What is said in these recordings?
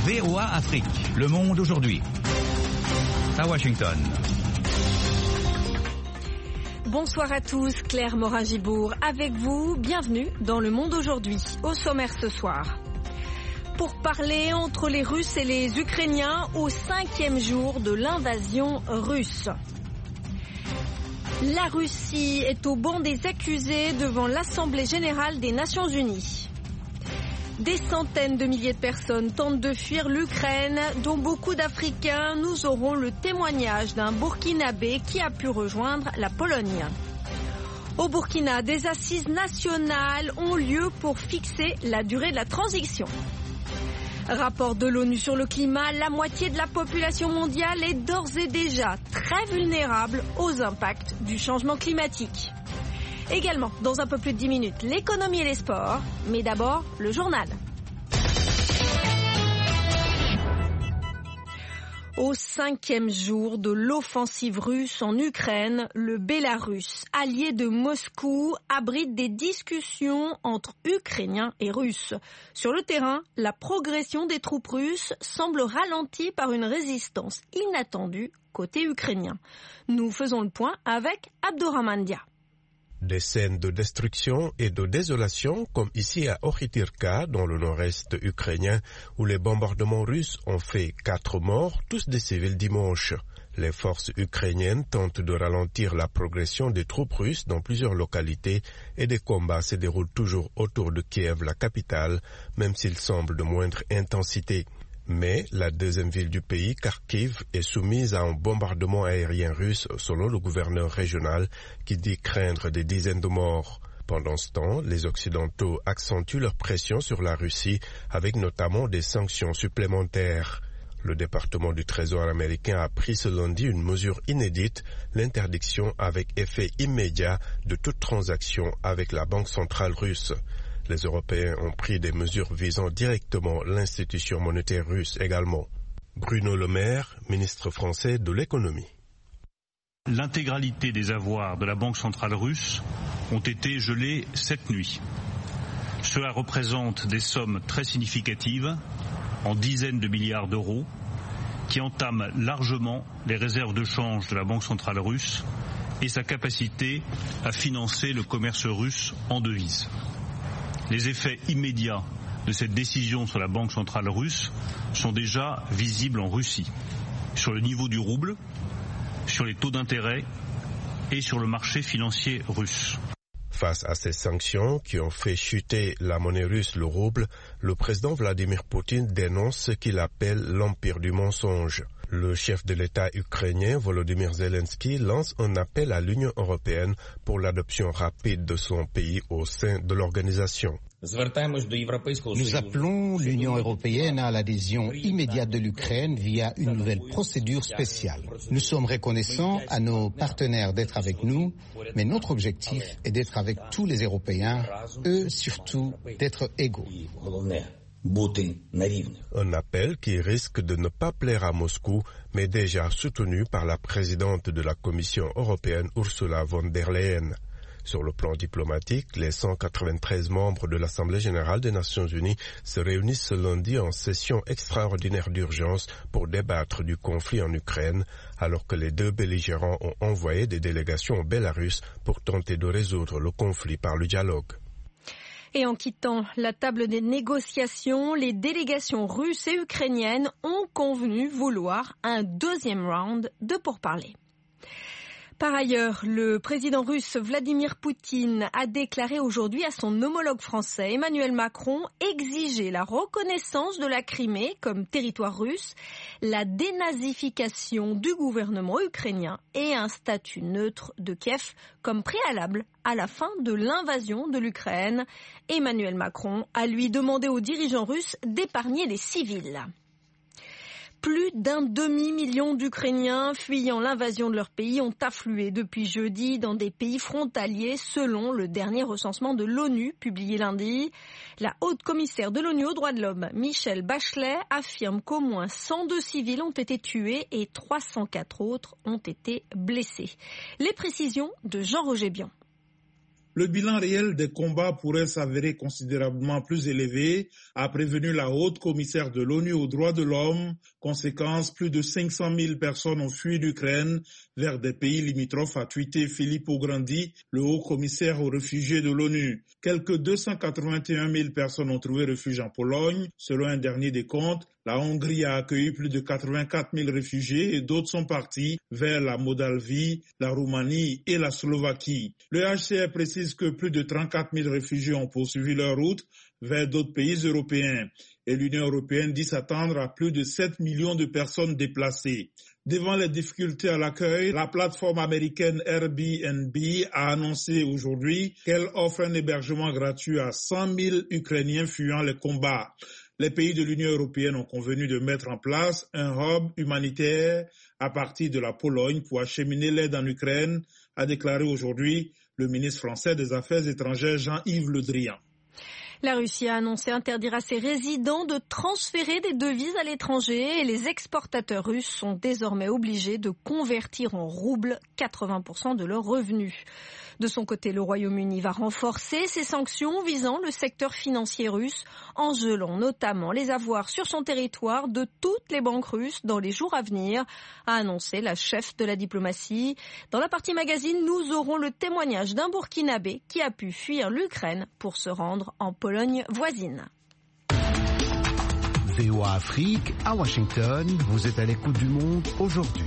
VOA Afrique, le monde aujourd'hui. À Washington. Bonsoir à tous, Claire Morin-Gibourg avec vous. Bienvenue dans Le Monde aujourd'hui. Au sommaire ce soir. Pour parler entre les Russes et les Ukrainiens au 5e jour de l'invasion russe. La Russie est au banc des accusés devant l'Assemblée générale des Nations unies. Des centaines de milliers de personnes tentent de fuir l'Ukraine, dont beaucoup d'Africains. Nous aurons le témoignage d'un Burkinabé qui a pu rejoindre la Pologne. Au Burkina, des assises nationales ont lieu pour fixer la durée de la transition. Rapport de l'ONU sur le climat, la moitié de la population mondiale est d'ores et déjà très vulnérable aux impacts du changement climatique. Également, dans un peu plus de 10 minutes, l'économie et les sports. Mais d'abord, le journal. Au 5e jour de l'offensive russe en Ukraine, le Bélarus, allié de Moscou, abrite des discussions entre Ukrainiens et Russes. Sur le terrain, la progression des troupes russes semble ralentie par une résistance inattendue côté ukrainien. Nous faisons le point avec Abdourahmane Dia. Des scènes de destruction et de désolation comme ici à Okhytyrka dans le nord-est ukrainien où les bombardements russes ont fait 4 morts, tous des civils dimanche. Les forces ukrainiennes tentent de ralentir la progression des troupes russes dans plusieurs localités et des combats se déroulent toujours autour de Kiev, la capitale, même s'ils semblent de moindre intensité. Mais la deuxième ville du pays, Kharkiv, est soumise à un bombardement aérien russe selon le gouverneur régional qui dit craindre des dizaines de morts. Pendant ce temps, les Occidentaux accentuent leur pression sur la Russie avec notamment des sanctions supplémentaires. Le département du Trésor américain a pris ce lundi une mesure inédite, l'interdiction avec effet immédiat de toute transaction avec la Banque centrale russe. Les Européens ont pris des mesures visant directement l'institution monétaire russe également. Bruno Le Maire, ministre français de l'économie. L'intégralité des avoirs de la Banque centrale russe ont été gelés cette nuit. Cela représente des sommes très significatives, en dizaines de milliards d'euros, qui entament largement les réserves de change de la Banque centrale russe et sa capacité à financer le commerce russe en devises. Les effets immédiats de cette décision sur la Banque centrale russe sont déjà visibles en Russie, sur le niveau du rouble, sur les taux d'intérêt et sur le marché financier russe. Face à ces sanctions qui ont fait chuter la monnaie russe, le rouble, le président Vladimir Poutine dénonce ce qu'il appelle l'empire du mensonge. Le chef de l'État ukrainien, Volodymyr Zelensky, lance un appel à l'Union européenne pour l'adoption rapide de son pays au sein de l'organisation. Nous appelons l'Union européenne à l'adhésion immédiate de l'Ukraine via une nouvelle procédure spéciale. Nous sommes reconnaissants à nos partenaires d'être avec nous, mais notre objectif est d'être avec tous les Européens, eux surtout d'être égaux. Un appel qui risque de ne pas plaire à Moscou, mais déjà soutenu par la présidente de la Commission européenne Ursula von der Leyen. Sur le plan diplomatique, les 193 membres de l'Assemblée générale des Nations unies se réunissent ce lundi en session extraordinaire d'urgence pour débattre du conflit en Ukraine, alors que les deux belligérants ont envoyé des délégations au Bélarus pour tenter de résoudre le conflit par le dialogue. Et en quittant la table des négociations, les délégations russes et ukrainiennes ont convenu vouloir un deuxième round de pourparlers. Par ailleurs, le président russe Vladimir Poutine a déclaré aujourd'hui à son homologue français Emmanuel Macron exiger la reconnaissance de la Crimée comme territoire russe, la dénazification du gouvernement ukrainien et un statut neutre de Kiev comme préalable à la fin de l'invasion de l'Ukraine. Emmanuel Macron a lui demandé aux dirigeants russes d'épargner les civils. Plus d'un demi-million d'Ukrainiens fuyant l'invasion de leur pays ont afflué depuis jeudi dans des pays frontaliers selon le dernier recensement de l'ONU publié lundi. La haute commissaire de l'ONU aux droits de l'homme, Michelle Bachelet, affirme qu'au moins 102 civils ont été tués et 304 autres ont été blessés. Les précisions de Jean-Roger Bian. Le bilan réel des combats pourrait s'avérer considérablement plus élevé, a prévenu la haute commissaire de l'ONU aux droits de l'homme. Conséquence, plus de 500 000 personnes ont fui l'Ukraine vers des pays limitrophes, a tweeté Filippo Grandi, le haut commissaire aux réfugiés de l'ONU. Quelques 281 000 personnes ont trouvé refuge en Pologne. Selon un dernier décompte, la Hongrie a accueilli plus de 84 000 réfugiés et d'autres sont partis vers la Moldavie, la Roumanie et la Slovaquie. Le HCR précise que plus de 34 000 réfugiés ont poursuivi leur route vers d'autres pays européens. Et l'Union européenne dit s'attendre à plus de 7 millions de personnes déplacées. Devant les difficultés à l'accueil, la plateforme américaine Airbnb a annoncé aujourd'hui qu'elle offre un hébergement gratuit à 100 000 Ukrainiens fuyant les combats. Les pays de l'Union européenne ont convenu de mettre en place un hub humanitaire à partir de la Pologne pour acheminer l'aide en Ukraine, a déclaré aujourd'hui le ministre français des Affaires étrangères Jean-Yves Le Drian. La Russie a annoncé interdire à ses résidents de transférer des devises à l'étranger et les exportateurs russes sont désormais obligés de convertir en roubles 80% de leurs revenus. De son côté, le Royaume-Uni va renforcer ses sanctions visant le secteur financier russe en gelant notamment les avoirs sur son territoire de toutes les banques russes dans les jours à venir, a annoncé la chef de la diplomatie. Dans la partie magazine, nous aurons le témoignage d'un Burkinabé qui a pu fuir l'Ukraine pour se rendre en Pologne voisine. VOA Afrique, à Washington, vous êtes à l'écoute du monde aujourd'hui.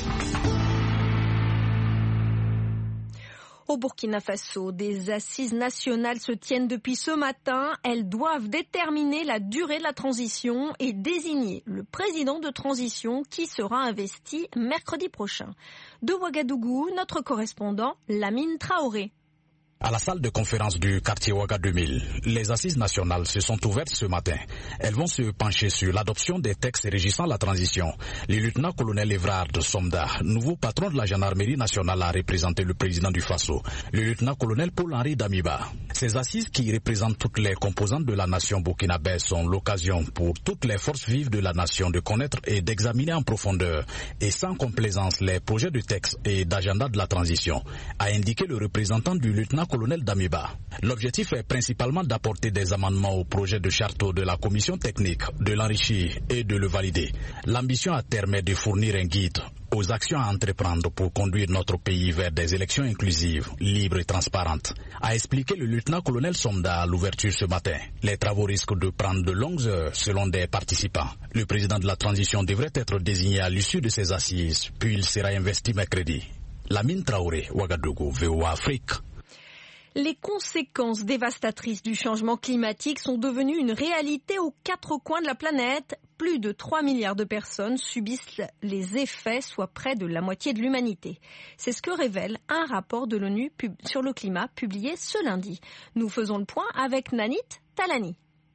Au Burkina Faso, des assises nationales se tiennent depuis ce matin. Elles doivent déterminer la durée de la transition et désigner le président de transition qui sera investi mercredi prochain. De Ouagadougou, notre correspondant Lamine Traoré. À la salle de conférence du quartier Ouaga 2000, les assises nationales se sont ouvertes ce matin. Elles vont se pencher sur l'adoption des textes régissant la transition. Le lieutenant-colonel Evrard Somda, nouveau patron de la gendarmerie nationale, a représenté le président du Faso, le lieutenant-colonel Paul-Henri Damiba. Ces assises qui représentent toutes les composantes de la nation burkinabé sont l'occasion pour toutes les forces vives de la nation de connaître et d'examiner en profondeur et sans complaisance les projets de texte et d'agenda de la transition, a indiqué le représentant du lieutenant-colonel Damiba. L'objectif est principalement d'apporter des amendements au projet de charte de la commission technique, de l'enrichir et de le valider. L'ambition à terme est de fournir un guide aux actions à entreprendre pour conduire notre pays vers des élections inclusives, libres et transparentes, a expliqué le lieutenant-colonel Somda à l'ouverture ce matin. Les travaux risquent de prendre de longues heures selon des participants. Le président de la transition devrait être désigné à l'issue de ces assises, puis il sera investi mercredi. Lamine Traoré, Ouagadougou, VOA Afrique. Les conséquences dévastatrices du changement climatique sont devenues une réalité aux quatre coins de la planète. Plus de 3 milliards de personnes subissent les effets, soit près de la moitié de l'humanité. C'est ce que révèle un rapport de l'ONU sur le climat publié ce lundi. Nous faisons le point avec Nanit Talani.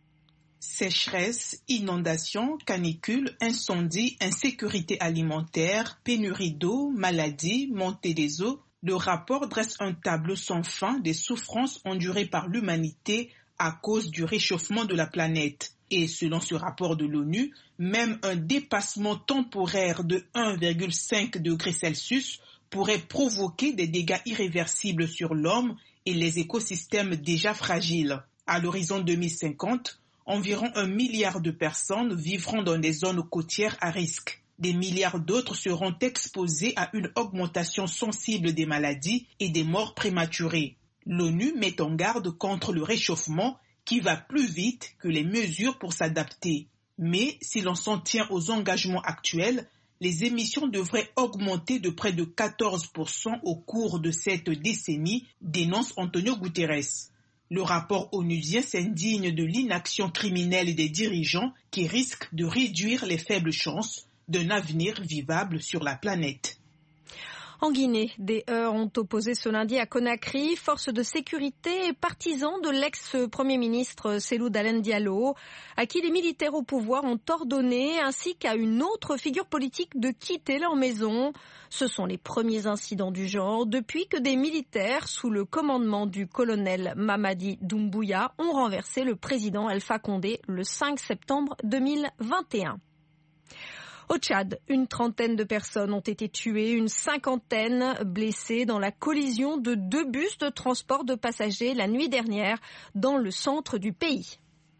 Sécheresse, inondations, canicules, incendies, insécurité alimentaire, pénurie d'eau, maladies, montée des eaux. Le rapport dresse un tableau sans fin des souffrances endurées par l'humanité à cause du réchauffement de la planète. Et selon ce rapport de l'ONU, même un dépassement temporaire de 1,5 degré Celsius pourrait provoquer des dégâts irréversibles sur l'homme et les écosystèmes déjà fragiles. À l'horizon 2050, environ 1 milliard de personnes vivront dans des zones côtières à risque. Des milliards d'autres seront exposés à une augmentation sensible des maladies et des morts prématurées. L'ONU met en garde contre le réchauffement qui va plus vite que les mesures pour s'adapter. Mais si l'on s'en tient aux engagements actuels, les émissions devraient augmenter de près de 14% au cours de cette décennie, dénonce Antonio Guterres. Le rapport onusien s'indigne de l'inaction criminelle des dirigeants qui risquent de réduire les faibles chances d'un avenir vivable sur la planète. En Guinée, des heurts ont opposé ce lundi à Conakry forces de sécurité et partisans de l'ex-premier ministre Cellou Dalein Diallo, à qui les militaires au pouvoir ont ordonné, ainsi qu'à une autre figure politique, de quitter leur maison. Ce sont les premiers incidents du genre depuis que des militaires, sous le commandement du colonel Mamadi Doumbouya, ont renversé le président Alpha Condé le 5 septembre 2021. Au Tchad, une trentaine de personnes ont été tuées, une cinquantaine blessées dans la collision de 2 bus de transport de passagers la nuit dernière dans le centre du pays.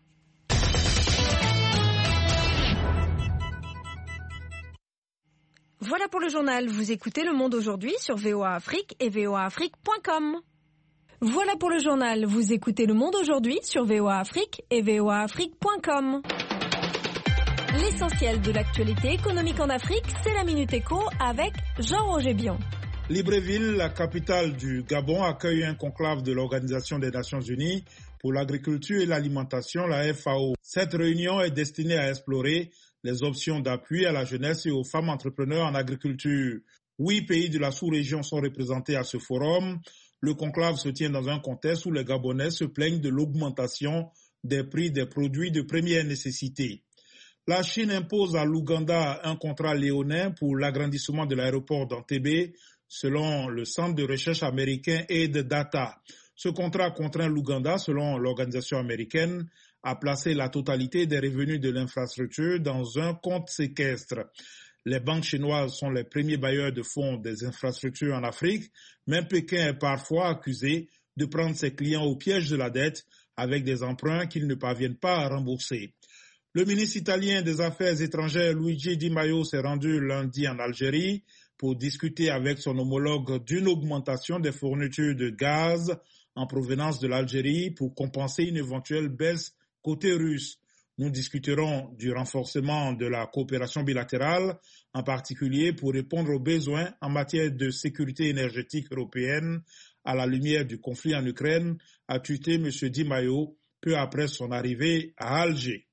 Voilà pour le journal. Vous écoutez Le Monde aujourd'hui sur VOA Afrique et voaafrique.com. Voilà pour le journal. Vous écoutez Le Monde aujourd'hui sur VOA Afrique et voaafrique.com. L'essentiel de l'actualité économique en Afrique, c'est la Minute Éco avec Jean-Roger Bion. Libreville, la capitale du Gabon, accueille un conclave de l'Organisation des Nations Unies pour l'agriculture et l'alimentation, la FAO. Cette réunion est destinée à explorer les options d'appui à la jeunesse et aux femmes entrepreneurs en agriculture. 8 pays de la sous-région sont représentés à ce forum. Le conclave se tient dans un contexte où les Gabonais se plaignent de l'augmentation des prix des produits de première nécessité. La Chine impose à l'Ouganda un contrat léonin pour l'agrandissement de l'aéroport d'Entebbe, selon le centre de recherche américain Aid Data. Ce contrat contraint l'Ouganda, selon l'organisation américaine, à placer la totalité des revenus de l'infrastructure dans un compte séquestre. Les banques chinoises sont les premiers bailleurs de fonds des infrastructures en Afrique, mais Pékin est parfois accusé de prendre ses clients au piège de la dette avec des emprunts qu'ils ne parviennent pas à rembourser. Le ministre italien des Affaires étrangères Luigi Di Maio s'est rendu lundi en Algérie pour discuter avec son homologue d'une augmentation des fournitures de gaz en provenance de l'Algérie pour compenser une éventuelle baisse côté russe. Nous discuterons du renforcement de la coopération bilatérale, en particulier pour répondre aux besoins en matière de sécurité énergétique européenne à la lumière du conflit en Ukraine, a tweeté M. Di Maio peu après son arrivée à Alger.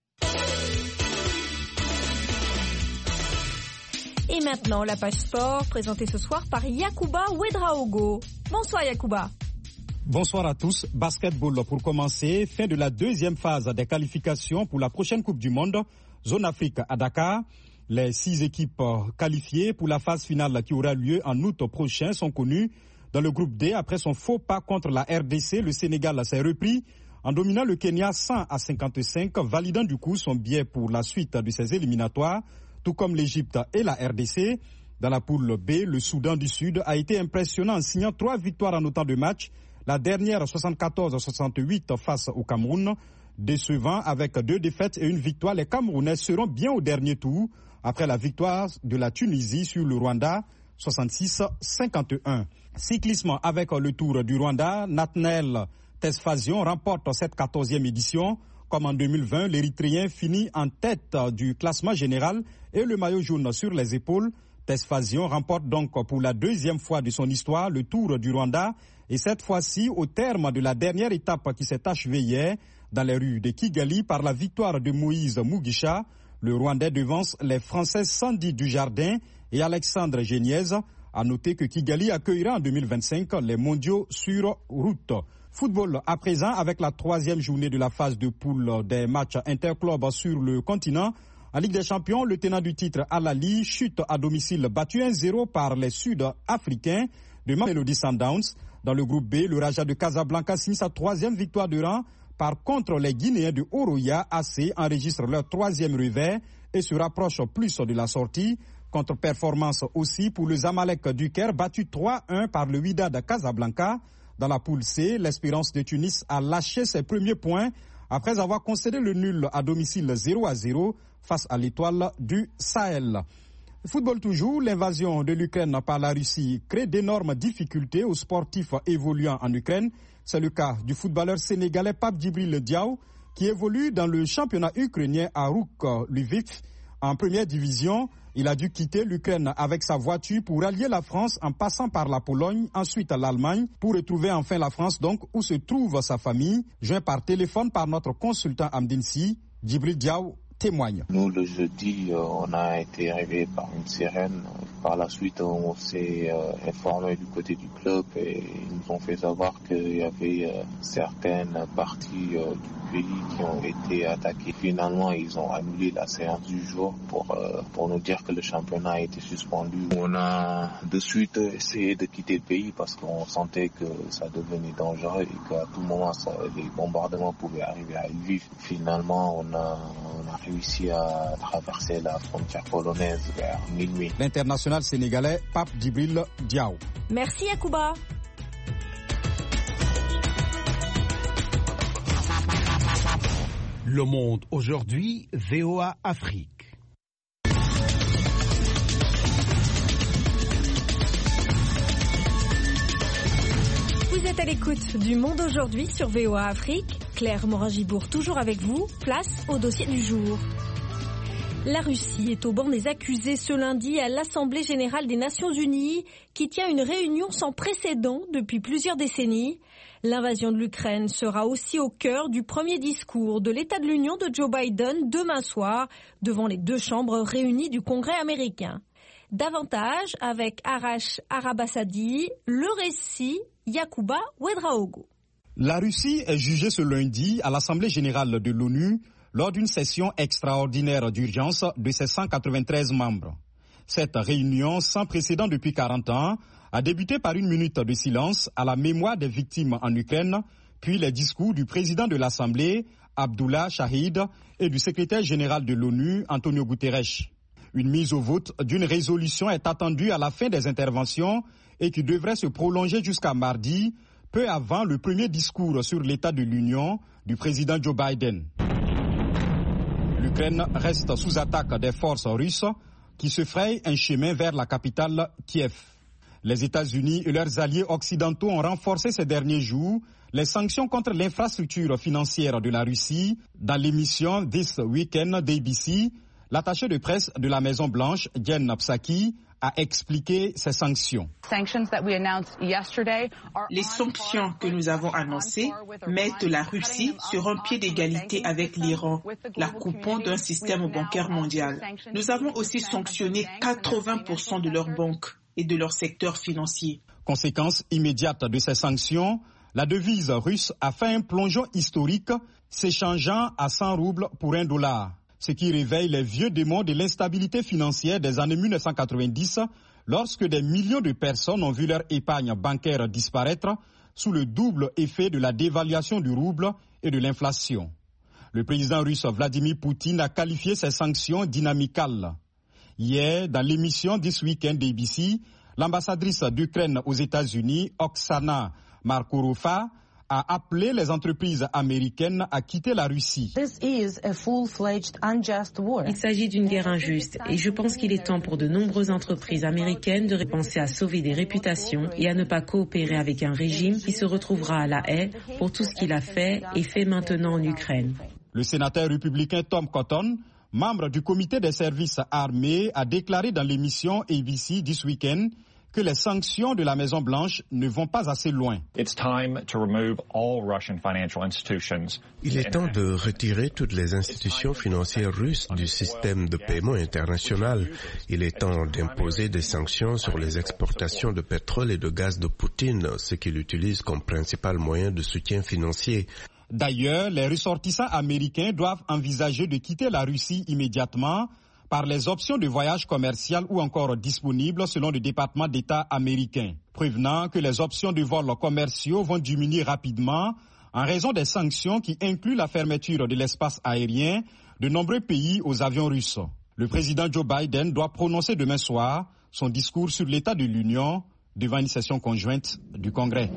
Et maintenant, la page sport, présentée ce soir par Yacouba Ouedraogo. Bonsoir Yacouba. Bonsoir à tous. Basketball pour commencer. Fin de la deuxième phase des qualifications pour la prochaine Coupe du Monde. Zone Afrique à Dakar. Les 6 équipes qualifiées pour la phase finale qui aura lieu en août prochain sont connues. Dans le groupe D, après son faux pas contre la RDC, le Sénégal s'est repris en dominant le Kenya 100-55, validant du coup son billet pour la suite de ses éliminatoires, tout comme l'Égypte et la RDC. Dans la poule B, le Soudan du Sud a été impressionnant en signant 3 victoires en autant de matchs. La dernière 74-68 face au Cameroun. Décevant avec 2 défaites et une victoire, les Camerounais seront bien au dernier tour après la victoire de la Tunisie sur le Rwanda 66-51. Cyclisme avec le Tour du Rwanda, Nathaniel Tesfazion remporte cette 14e édition. Comme en 2020, l'Érythréen finit en tête du classement général et le maillot jaune sur les épaules. Tesfazion remporte donc pour la 2e fois de son histoire le Tour du Rwanda et cette fois-ci au terme de la dernière étape qui s'est achevée hier dans les rues de Kigali par la victoire de Moïse Mugisha. Le Rwandais devance les Français Sandy Dujardin et Alexandre Géniez. À noter que Kigali accueillera en 2025 les mondiaux sur route. Football à présent avec la 3e journée de la phase de poule des matchs interclubs sur le continent. En Ligue des Champions, le tenant du titre Al Ahly chute à domicile battu 1-0 par les Sud-Africains de Mamelodi Sundowns. Dans le groupe B, le Raja de Casablanca signe sa 3e victoire de rang. Par contre, les Guinéens de Oroya AC enregistrent leur 3e revers et se rapprochent plus de la sortie. Contre-performance aussi pour le Zamalek du Caire, battu 3-1 par le Wydad Casablanca. Dans la poule C, l'Espérance de Tunis a lâché ses premiers points après avoir concédé le nul à domicile 0-0 face à l'Étoile du Sahel. Football toujours, l'invasion de l'Ukraine par la Russie crée d'énormes difficultés aux sportifs évoluant en Ukraine. C'est le cas du footballeur sénégalais Pape Djibril Diaw qui évolue dans le championnat ukrainien à Rouk Lviv. En première division, il a dû quitter l'Ukraine avec sa voiture pour rallier la France en passant par la Pologne, ensuite l'Allemagne, pour retrouver enfin la France donc où se trouve sa famille. Joint par téléphone par notre consultant Amdinsi, Djibril Diaw témoigne. Nous, le jeudi, on a été réveillés par une sirène. Par la suite, on s'est informé du côté du club et ils nous ont fait savoir qu'il y avait certaines parties du pays qui ont été attaquées. Finalement, ils ont annulé la séance du jour pour nous dire que le championnat a été suspendu. On a de suite essayé de quitter le pays parce qu'on sentait que ça devenait dangereux et qu'à tout moment, les bombardements pouvaient arriver à Lviv. Finalement, on a réussi à traverser la frontière polonaise vers minuit. L'international sénégalais Pape Djibril Diaw. Merci Yacouba. Le Monde aujourd'hui, VOA Afrique. Vous êtes à l'écoute du Monde aujourd'hui sur VOA Afrique. Claire Morin-Gibourg toujours avec vous. Place au dossier du jour. La Russie est au banc des accusés ce lundi à l'Assemblée générale des Nations unies qui tient une réunion sans précédent depuis plusieurs décennies. L'invasion de l'Ukraine sera aussi au cœur du premier discours de l'État de l'Union de Joe Biden demain soir devant les deux chambres réunies du Congrès américain. Davantage avec Arash Arabasadi, le récit Yacouba Ouedraogo. La Russie est jugée ce lundi à l'Assemblée générale de l'ONU lors d'une session extraordinaire d'urgence de ses 193 membres. Cette réunion sans précédent depuis 40 ans a débuté par une minute de silence à la mémoire des victimes en Ukraine, puis les discours du président de l'Assemblée, Abdullah Shahid, et du secrétaire général de l'ONU, Antonio Guterres. Une mise au vote d'une résolution est attendue à la fin des interventions et qui devrait se prolonger jusqu'à mardi, peu avant le premier discours sur l'état de l'Union du président Joe Biden. L'Ukraine reste sous attaque des forces russes qui se frayent un chemin vers la capitale Kiev. Les États-Unis et leurs alliés occidentaux ont renforcé ces derniers jours les sanctions contre l'infrastructure financière de la Russie. Dans l'émission This Weekend d'ABC, l'attaché de presse de la Maison-Blanche, Jen Psaki, a expliqué ces sanctions. Les sanctions que nous avons annoncées mettent la Russie sur un pied d'égalité avec l'Iran, la coupant d'un système bancaire mondial. Nous avons aussi sanctionné 80% de leurs banques et de leur secteur financier. Conséquence immédiate de ces sanctions, la devise russe a fait un plongeon historique, s'échangeant à 100 roubles pour $1. Ce qui réveille les vieux démons de l'instabilité financière des années 1990, lorsque des millions de personnes ont vu leur épargne bancaire disparaître sous le double effet de la dévaluation du rouble et de l'inflation. Le président russe Vladimir Poutine a qualifié ces sanctions dynamicales. Hier, dans l'émission This Weekend d'ABC, l'ambassadrice d'Ukraine aux États-Unis, Oksana Markourova, a appelé les entreprises américaines à quitter la Russie. Il s'agit d'une guerre injuste et je pense qu'il est temps pour de nombreuses entreprises américaines de penser à sauver des réputations et à ne pas coopérer avec un régime qui se retrouvera à la haie pour tout ce qu'il a fait et fait maintenant en Ukraine. Le sénateur républicain Tom Cotton, membre du comité des services armés, a déclaré dans l'émission ABC This Weekend que les sanctions de la Maison-Blanche ne vont pas assez loin. Il est temps de retirer toutes les institutions financières russes du système de paiement international. Il est temps d'imposer des sanctions sur les exportations de pétrole et de gaz de Poutine, ce qu'il utilise comme principal moyen de soutien financier. D'ailleurs, les ressortissants américains doivent envisager de quitter la Russie immédiatement par les options de voyage commercial ou encore disponibles selon le département d'État américain, prévenant que les options de vols commerciaux vont diminuer rapidement en raison des sanctions qui incluent la fermeture de l'espace aérien de nombreux pays aux avions russes. Le président Joe Biden doit prononcer demain soir son discours sur l'état de l'Union devant une session conjointe du Congrès.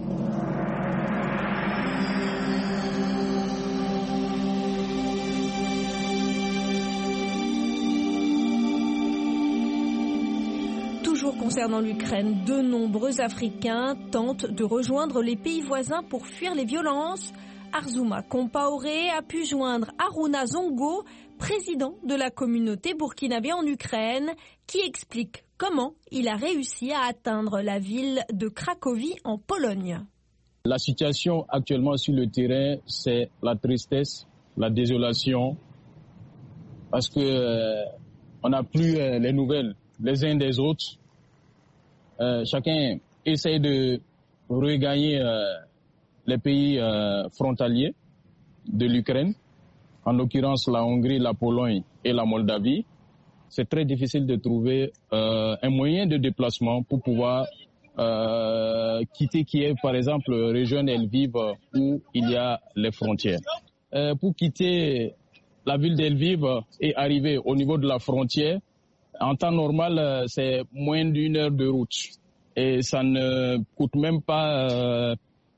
Concernant l'Ukraine, de nombreux Africains tentent de rejoindre les pays voisins pour fuir les violences. Arzouma Compaoré a pu joindre Aruna Zongo, président de la communauté burkinabé en Ukraine, qui explique comment il a réussi à atteindre la ville de Cracovie en Pologne. La situation actuellement sur le terrain, c'est la tristesse, la désolation, parce que on n'a plus les nouvelles les uns des autres. Chacun essaie de regagner les pays frontaliers de l'Ukraine, en l'occurrence la Hongrie, la Pologne et la Moldavie. C'est très difficile de trouver un moyen de déplacement pour pouvoir quitter Kiev, par exemple, rejoindre Lviv où il y a les frontières. Pour quitter la ville d'Elviv est arrivée au niveau de la frontière, en temps normal, c'est moins d'1 heure de route. Et ça ne coûte même pas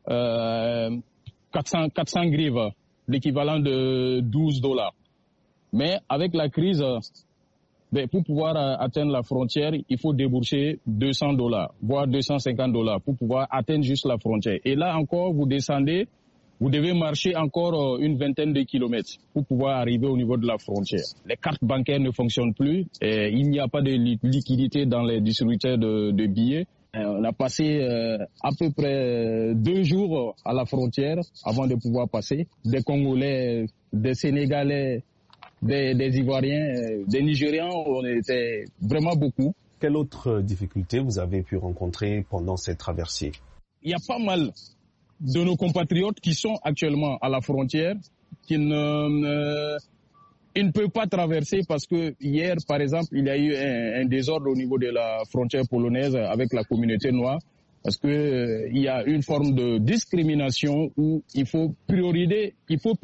400 grives, l'équivalent de $12. Mais avec la crise, pour pouvoir atteindre la frontière, il faut débourser $200, voire $250 pour pouvoir atteindre juste la frontière. Et là encore, vous descendez, vous devez marcher encore une vingtaine de kilomètres pour pouvoir arriver au niveau de la frontière. Les cartes bancaires ne fonctionnent plus, et il n'y a pas de liquidité dans les distributeurs de billets. On a passé à peu près 2 jours à la frontière avant de pouvoir passer. Des Congolais, des Sénégalais, des Ivoiriens, des Nigérians, on était vraiment beaucoup. Quelle autre difficulté vous avez pu rencontrer pendant cette traversée? Il y a pas mal de nos compatriotes qui sont actuellement à la frontière, qui ne peuvent pas traverser parce que hier, par exemple, il y a eu un désordre au niveau de la frontière polonaise avec la communauté noire, parce que il y a une forme de discrimination où il faut prioriser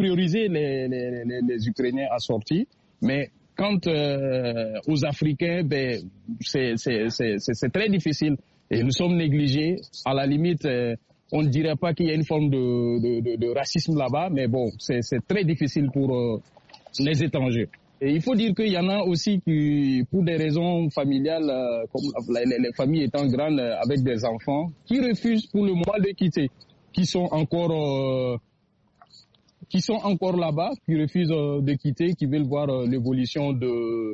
les Ukrainiens à sortir, mais quant aux Africains, c'est très difficile et nous sommes négligés. À la limite, on ne dirait pas qu'il y a une forme de racisme là-bas, mais bon, c'est très difficile pour les étrangers. Et il faut dire qu'il y en a aussi qui, pour des raisons familiales, comme les familles étant grandes avec des enfants, qui refusent pour le moment de quitter, qui sont encore là-bas, qui refusent de quitter, qui veulent voir l'évolution de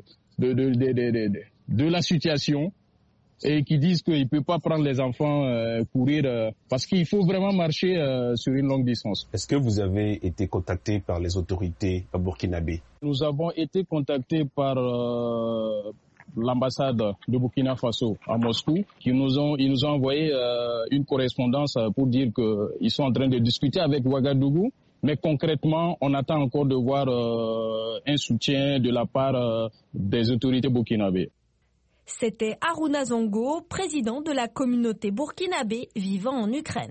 la situation, et qui disent qu'ils ne peuvent pas prendre les enfants courir parce qu'il faut vraiment marcher sur une longue distance. Est-ce que vous avez été contacté par les autorités burkinabées? Nous avons été contactés par l'ambassade de Burkina Faso à Moscou. Ils nous ont envoyé une correspondance pour dire qu'ils sont en train de discuter avec Ouagadougou. Mais concrètement, on attend encore de voir un soutien de la part des autorités burkinabées. C'était Haruna Zongo, président de la communauté burkinabé vivant en Ukraine.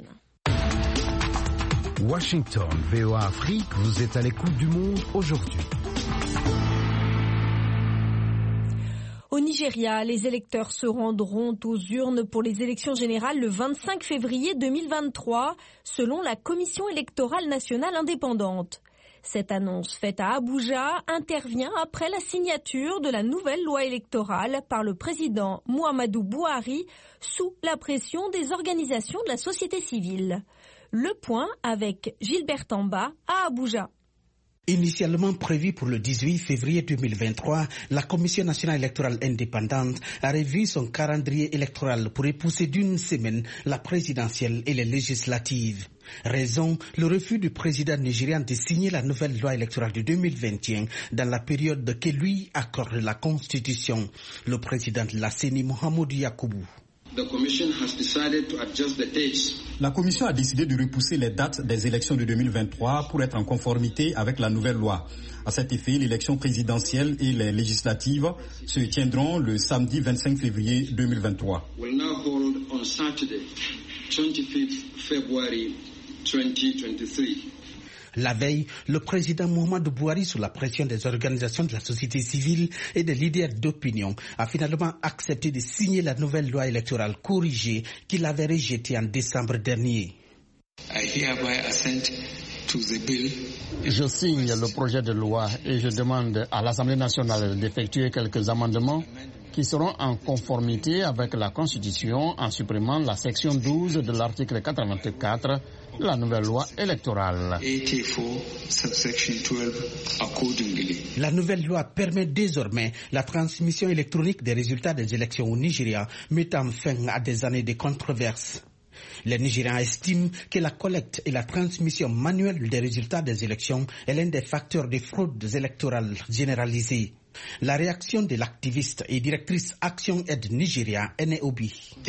Washington, VOA Afrique, vous êtes à l'écoute du monde aujourd'hui. Au Nigeria, les électeurs se rendront aux urnes pour les élections générales le 25 février 2023, selon la Commission électorale nationale indépendante. Cette annonce faite à Abuja intervient après la signature de la nouvelle loi électorale par le président Muhammadu Buhari sous la pression des organisations de la société civile. Le point avec Gilbert Tamba à Abuja. Initialement prévu pour le 18 février 2023, la Commission nationale électorale indépendante a revu son calendrier électoral pour repousser d'1 semaine la présidentielle et les législatives. Raison, le refus du président nigérian de signer la nouvelle loi électorale de 2021 dans la période que lui accorde la Constitution. Le président de la CENI, Mohamedou Yakubu. La Commission a décidé de repousser les dates des élections de 2023 pour être en conformité avec la nouvelle loi. À cet effet, l'élection présidentielle et les législatives se tiendront le samedi 25 février 2023. La veille, le président Muhammadu Buhari, sous la pression des organisations de la société civile et des leaders d'opinion, a finalement accepté de signer la nouvelle loi électorale corrigée qu'il avait rejetée en décembre dernier. Je signe le projet de loi et je demande à l'Assemblée nationale d'effectuer quelques amendements qui seront en conformité avec la Constitution en supprimant la section 12 de l'article 84 de la nouvelle loi électorale. La nouvelle loi permet désormais la transmission électronique des résultats des élections au Nigeria, mettant fin à des années de controverses. Les Nigérians estiment que la collecte et la transmission manuelle des résultats des élections est l'un des facteurs de fraudes électorales généralisées. La réaction de l'activiste et directrice Action Aid Nigeria, Eneobi.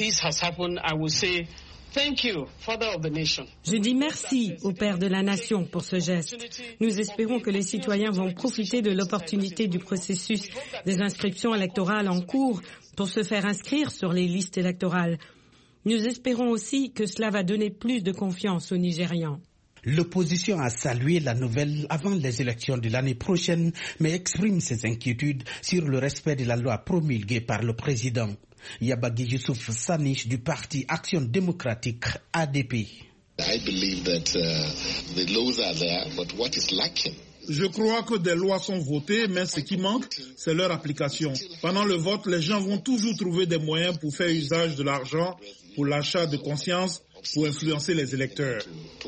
Je dis merci au Père de la Nation pour ce geste. Nous espérons que les citoyens vont profiter de l'opportunité du processus des inscriptions électorales en cours pour se faire inscrire sur les listes électorales. Nous espérons aussi que cela va donner plus de confiance aux Nigérians. L'opposition a salué la nouvelle avant les élections de l'année prochaine, mais exprime ses inquiétudes sur le respect de la loi promulguée par le président. Yabagi Youssouf Sanish du parti Action démocratique ADP. Je crois que des lois sont votées, mais ce qui manque, c'est leur application. Pendant le vote, les gens vont toujours trouver des moyens pour faire usage de l'argent, pour l'achat de conscience, pour influencer les électeurs.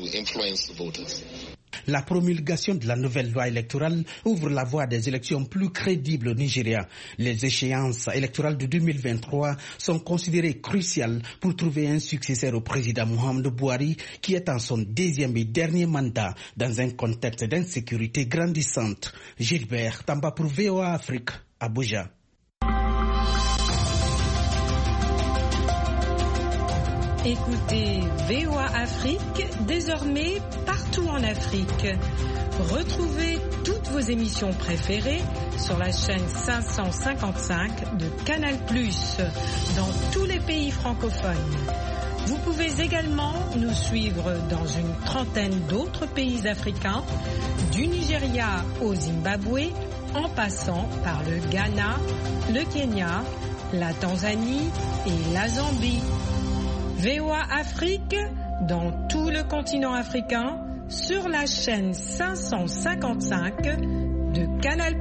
La promulgation de la nouvelle loi électorale ouvre la voie à des élections plus crédibles au Nigeria. Les échéances électorales de 2023 sont considérées cruciales pour trouver un successeur au président Muhammadu Buhari, qui est en son deuxième et dernier mandat dans un contexte d'insécurité grandissante. Gilbert Tamba pour VOA Afrique, Abuja. Écoutez VOA Afrique, désormais partout en Afrique. Retrouvez toutes vos émissions préférées sur la chaîne 555 de Canal+, dans tous les pays francophones. Vous pouvez également nous suivre dans une trentaine d'autres pays africains, du Nigeria au Zimbabwe, en passant par le Ghana, le Kenya, la Tanzanie et la Zambie. VOA Afrique, dans tout le continent africain, sur la chaîne 555 de Canal+.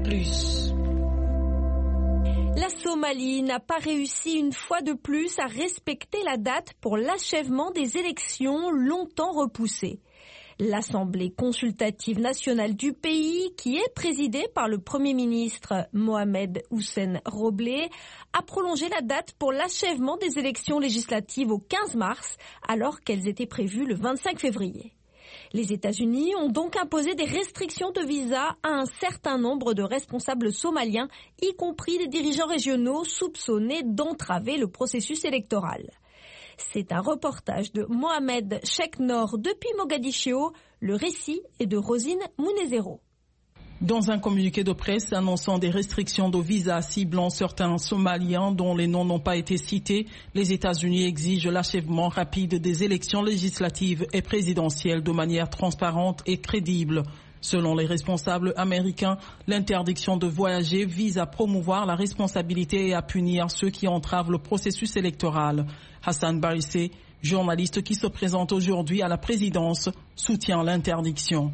La Somalie n'a pas réussi une fois de plus à respecter la date pour l'achèvement des élections longtemps repoussées. L'Assemblée consultative nationale du pays, qui est présidée par le Premier ministre Mohamed Hussein Roblé, a prolongé la date pour l'achèvement des élections législatives au 15 mars, alors qu'elles étaient prévues le 25 février. Les États-Unis ont donc imposé des restrictions de visa à un certain nombre de responsables somaliens, y compris des dirigeants régionaux soupçonnés d'entraver le processus électoral. C'est un reportage de Mohamed Sheikh Noor depuis Mogadiscio. Le récit est de Rosine Mounezero. Dans un communiqué de presse annonçant des restrictions de visa ciblant certains Somaliens dont les noms n'ont pas été cités, les États-Unis exigent l'achèvement rapide des élections législatives et présidentielles de manière transparente et crédible. Selon les responsables américains, l'interdiction de voyager vise à promouvoir la responsabilité et à punir ceux qui entravent le processus électoral. Hassan Barissé, journaliste qui se présente aujourd'hui à la présidence, soutient l'interdiction.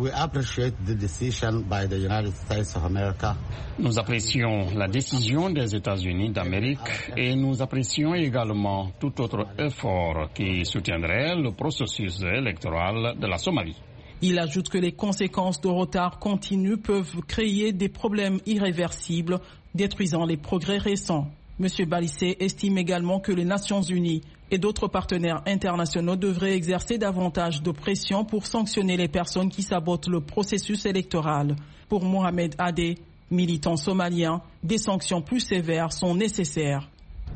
Nous apprécions la décision des États-Unis d'Amérique et nous apprécions également tout autre effort qui soutiendrait le processus électoral de la Somalie. Il ajoute que les conséquences de retard continu peuvent créer des problèmes irréversibles, détruisant les progrès récents. M. Barissé estime également que les Nations Unies et d'autres partenaires internationaux devraient exercer davantage de pression pour sanctionner les personnes qui sabotent le processus électoral. Pour Mohamed Adé, militant somalien, des sanctions plus sévères sont nécessaires.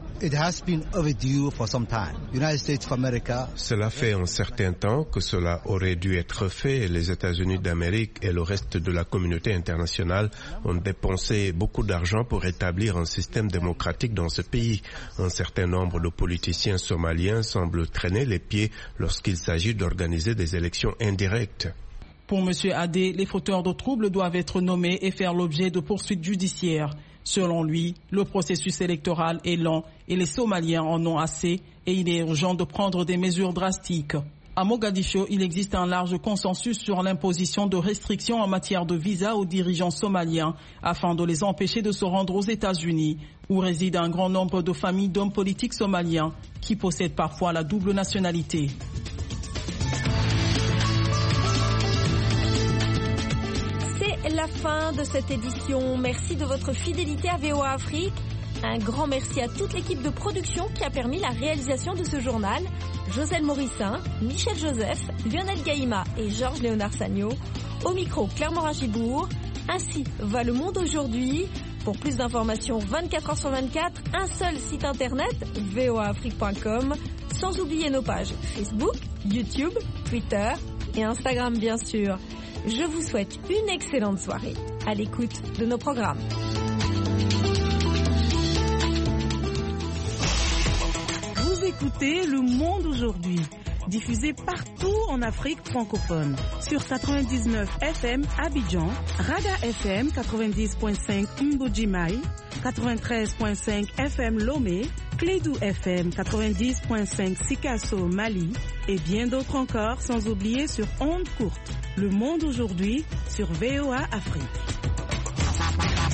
Cela fait un certain temps que cela aurait dû être fait. Les États-Unis d'Amérique et le reste de la communauté internationale ont dépensé beaucoup d'argent pour établir un système démocratique dans ce pays. Un certain nombre de politiciens somaliens semblent traîner les pieds lorsqu'il s'agit d'organiser des élections indirectes. Pour M. Adé, les fauteurs de troubles doivent être nommés et faire l'objet de poursuites judiciaires. Selon lui, le processus électoral est lent et les Somaliens en ont assez et il est urgent de prendre des mesures drastiques. À Mogadiscio, il existe un large consensus sur l'imposition de restrictions en matière de visa aux dirigeants somaliens afin de les empêcher de se rendre aux États-Unis, où réside un grand nombre de familles d'hommes politiques somaliens qui possèdent parfois la double nationalité. La fin de cette édition. Merci de votre fidélité à VOA Afrique. Un grand merci à toute l'équipe de production qui a permis la réalisation de ce journal. Joselle Morissin, Michel Joseph, Lionel Gaïma et Georges Léonard Sagno. Au micro, Claire Morin-Gibourg. Ainsi va le monde aujourd'hui. Pour plus d'informations 24h sur 24, un seul site internet, voaafrique.com, sans oublier nos pages Facebook, YouTube, Twitter et Instagram bien sûr. Je vous souhaite une excellente soirée à l'écoute de nos programmes. Vous écoutez Le Monde aujourd'hui. diffusée partout en Afrique francophone. Sur 99 FM Abidjan, Raga FM 90.5 Mbujimai, 93.5 FM Lomé, Clédou FM 90.5 Sikasso Mali et bien d'autres encore, sans oublier sur ondes courtes. Le monde aujourd'hui sur VOA Afrique.